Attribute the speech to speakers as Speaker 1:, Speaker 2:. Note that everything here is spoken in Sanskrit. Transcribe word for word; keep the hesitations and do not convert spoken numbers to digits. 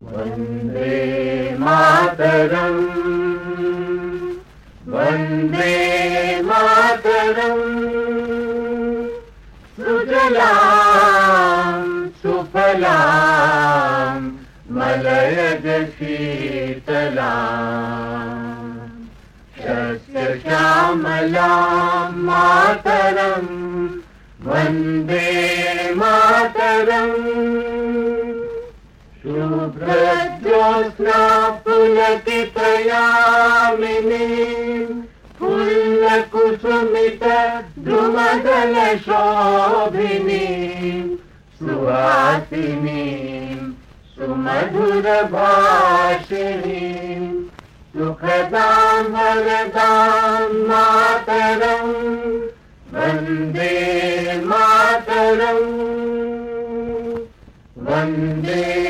Speaker 1: वन्दे मातरम् वन्दे मातरम् सुजलां सुफलां मलयज शीतलां शस्यश्यामलां मातरं वन्दे मातरम् शुभ्रज्योत्स्ना पुलकितयामिनीं फुल्लकुसुमित द्रुमदलशोभिनीं सुहासिनीं सुमधुरभाषिणीं सुखदां वरदां मातरं वन्दे मातरम् वन्दे